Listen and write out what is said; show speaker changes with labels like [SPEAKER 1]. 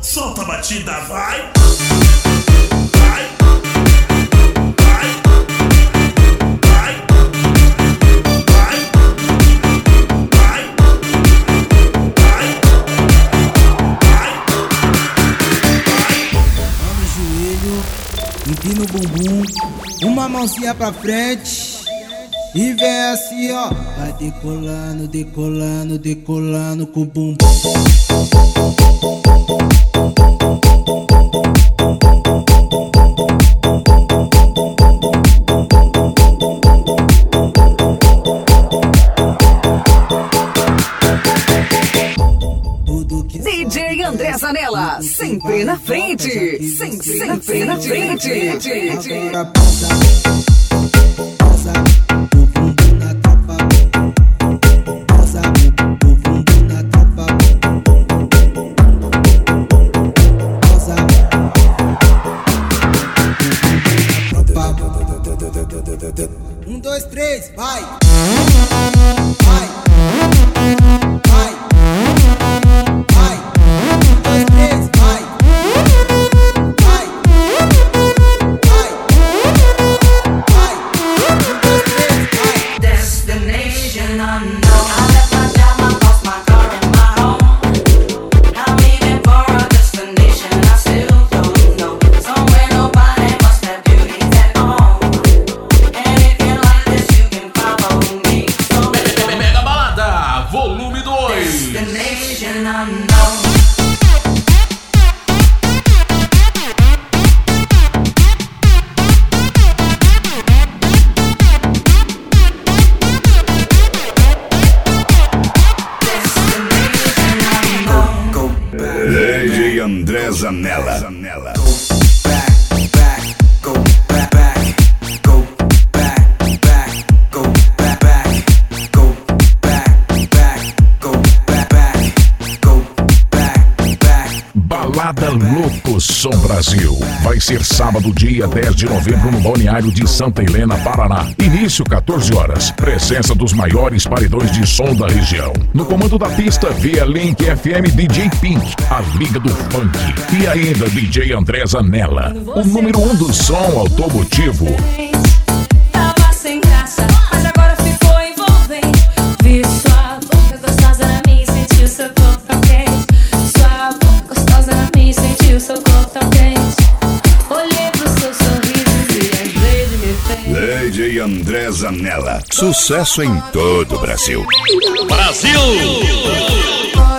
[SPEAKER 1] Solta a batida, vai.
[SPEAKER 2] Empina o bumbum, uma mãozinha pra frente e vem assim, ó. Vai decolando, decolando, decolando com o bumbum.
[SPEAKER 3] DJ André Zanella, sempre na frente, sempre na frente.
[SPEAKER 2] Agora passa, passa o bumbum na tropa, passa o bumbum na tropa, passa o bumbum na tropa. 1, 2, 3, vai, vai, vai.
[SPEAKER 4] DJ André Zanella.
[SPEAKER 5] Balada Louco Som Brasil. Vai ser sábado, dia 10 de novembro, no balneário de Santa Helena, Paraná. Início 14 horas. Presença dos maiores paredões de som da região. No comando da pista, via Link FM DJ Pink, a Liga do Funk. E ainda DJ André Zanella, o número 1 do som automotivo.
[SPEAKER 6] Tava sem graça, mas agora ficou envolvente. Vi sua boca gostosa na minha e senti o seu corpo tão quente. Sua boca gostosa na minha e senti o seu corpo tão quente. Olhei pro seu sorriso e lembrei de me fez.
[SPEAKER 4] DJ André Zanella. Sucesso em todo o Brasil.
[SPEAKER 1] Brasil!